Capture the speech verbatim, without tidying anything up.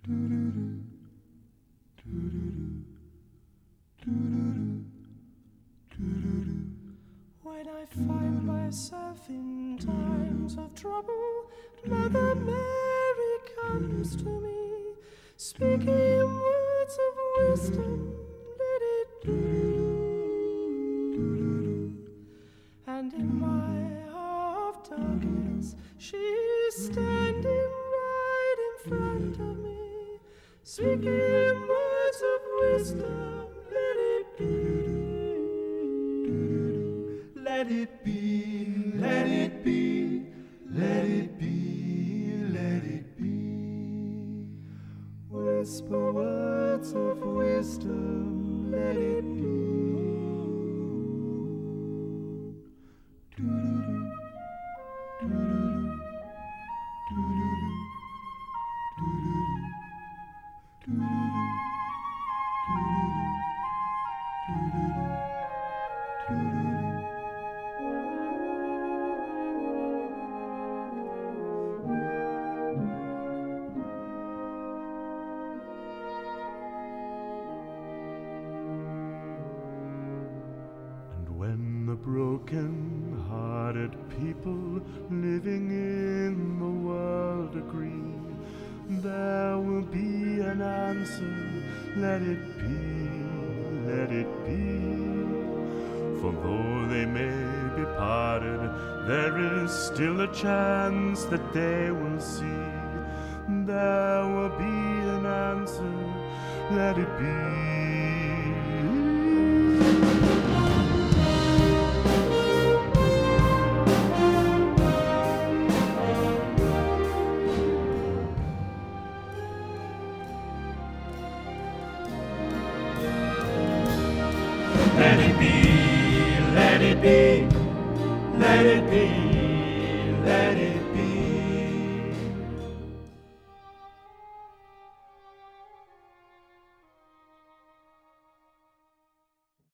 When I find myself in times of trouble, Mother Mary comes to me, speaking words of wisdom, let it be. And in my hour of darkness, she's standing right in front of me, speaking words of wisdom, let it be. Let it be, let it be, let it be, let it be. Whisper words of wisdom, let it be. When the broken-hearted people living in the world agree, there will be an answer, let it be, let it be. For though they may be parted, there is still a chance that they will see. There will be an answer, let it be. Let it be, let it be, let it be, let it be.